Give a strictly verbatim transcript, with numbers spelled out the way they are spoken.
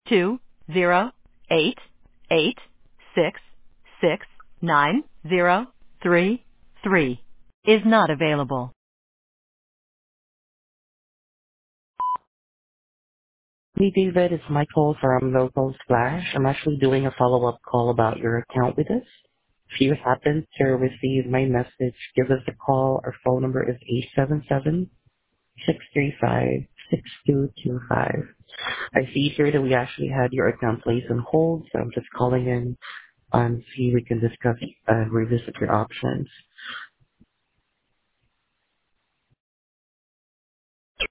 two zero eight eight six six nine zero three three is not available. Hey David, it's Michael from Local Splash. I'm actually doing a follow-up call about your account with us. If you happen to receive my message, give us a call. Our phone number is eight seven seven, six three five, six two two five. I see here that we actually had your account placed on hold, so I'm just calling in and see if we can discuss and revisit your options.